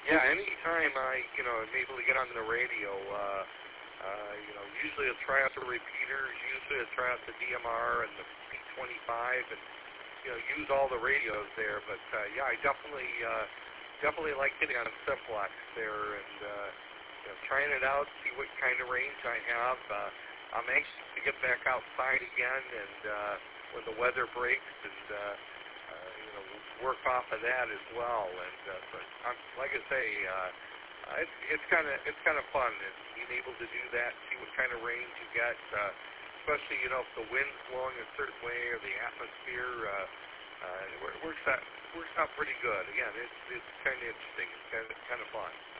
Yeah, anytime I'm able to get on the radio, usually I'll try out the repeaters, usually I'll try out the DMR and the P25 and, use all the radios there. But, I definitely like getting on Simplex there and, trying it out, see what kind of range I have. I'm anxious to get back outside again and when the weather breaks and, work off of that as well. And but like I say, it's kind of fun and being able to do that, see what kind of range you get, especially if the wind's blowing a certain way or the atmosphere. It works out pretty good. Again, it's kind of interesting. It's kind of fun.